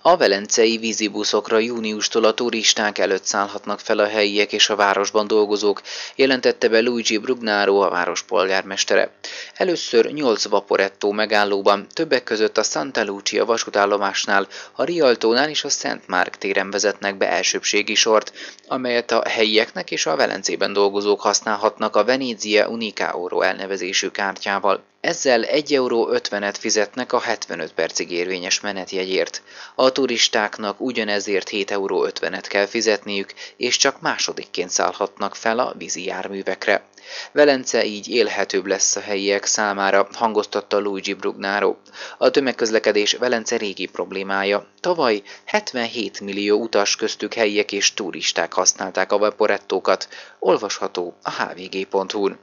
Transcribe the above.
A velencei vízibuszokra júniustól a turisták előtt szállhatnak fel a helyiek és a városban dolgozók, jelentette be Luigi Brugnaro, a város polgármestere. Először 8 Vaporetto megállóban, többek között a Santa Lucia vasútállomásnál, a Rialtónál és a Szent Márk téren vezetnek be elsőbbségi sort, amelyet a helyieknek és a Velencében dolgozók használhatnak a Venezia Unica Euro elnevezésű kártyával. Ezzel 1,50 € fizetnek a 75 percig érvényes menetjegyért. A turistáknak ugyanezért 7,50 € kell fizetniük, és csak másodikként szállhatnak fel a vízi járművekre. Velence így élhetőbb lesz a helyiek számára, hangoztatta Luigi Brugnaro. A tömegközlekedés Velence régi problémája. Tavaly 77 millió utas, köztük helyiek és turisták használták a vaporettókat. Olvasható a hvg.hu-n.